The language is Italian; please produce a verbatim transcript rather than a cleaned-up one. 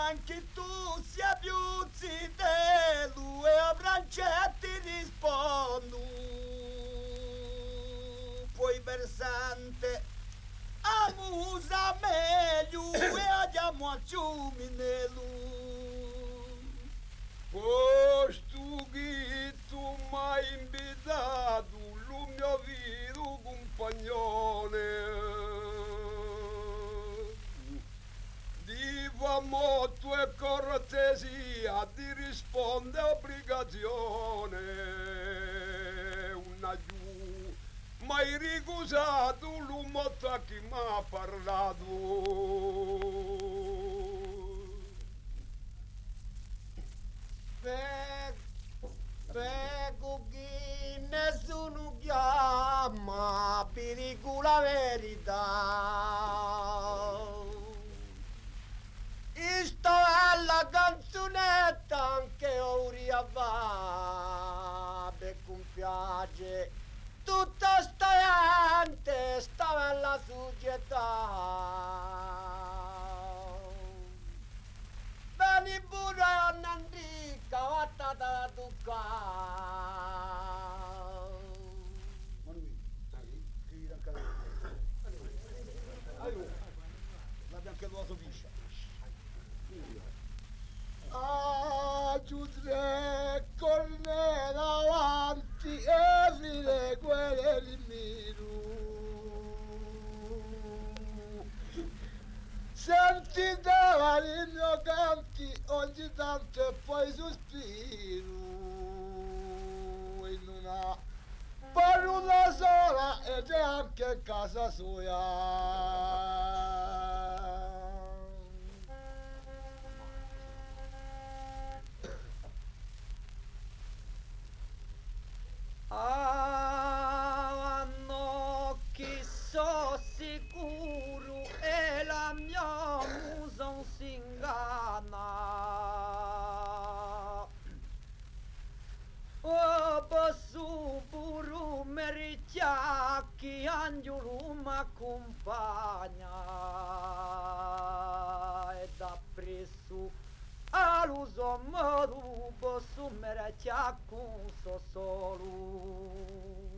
anche tu sia più zitelu e a Brancetti rispondo. Poi versante amusa meglio e andiamo a Ciuminelu. Posto che tu m'hai invitato, lo mio vero compagnone, di famoso e cortesia, di risponde obbligazione, una giù, m'hai ricusato l'uomo che mi ha parlato. Prego che nessuno chiama per la verità. Isto è la canzonetta anche ora va per compiace tutta sta gente sta nella società. Beni pure a Nandica, vattene a toccare. Ma lui, dai, che gli dà anche allora, l'abbiamo anche la sopiscia. Ah, giudre, corre davanti e vide quelle di miru. Sentite il mio canti ogni tanto e poi sospiro in una parola sola ed è anche in casa sua. Ah, no, che so sicuro e la mia musa non si inganna. Oh, basso buru mericchiacchi, angiolo m'accompagna e da presso all'uso modo basso mericchiacco so solo.